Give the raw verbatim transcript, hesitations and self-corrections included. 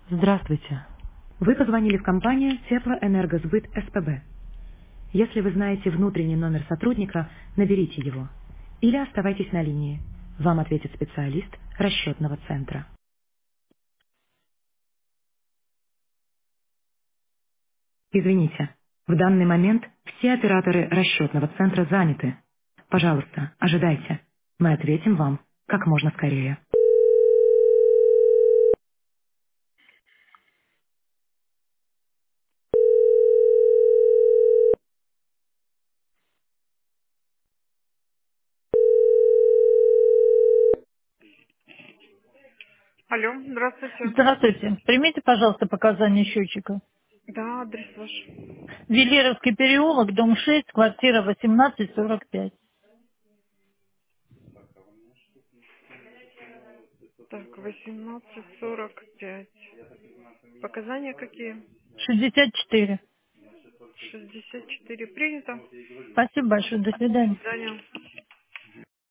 Здравствуйте. Вы позвонили в компанию Теплоэнергосбыт СПБ. Если вы знаете внутренний номер сотрудника, наберите его. Или оставайтесь на линии. Вам ответит специалист расчетного центра. Извините, в данный момент все операторы расчетного центра заняты. Пожалуйста, ожидайте. Мы ответим вам как можно скорее. Алло, здравствуйте. Здравствуйте. Примите, пожалуйста, показания счетчика. Да, адрес ваш. Велеровский переулок, дом шесть, квартира восемнадцать сорок пять. Так, восемнадцать сорок пять. Показания какие? шестьдесят четыре. шестьдесят четыре. Принято. Спасибо большое. До До свидания. свидания.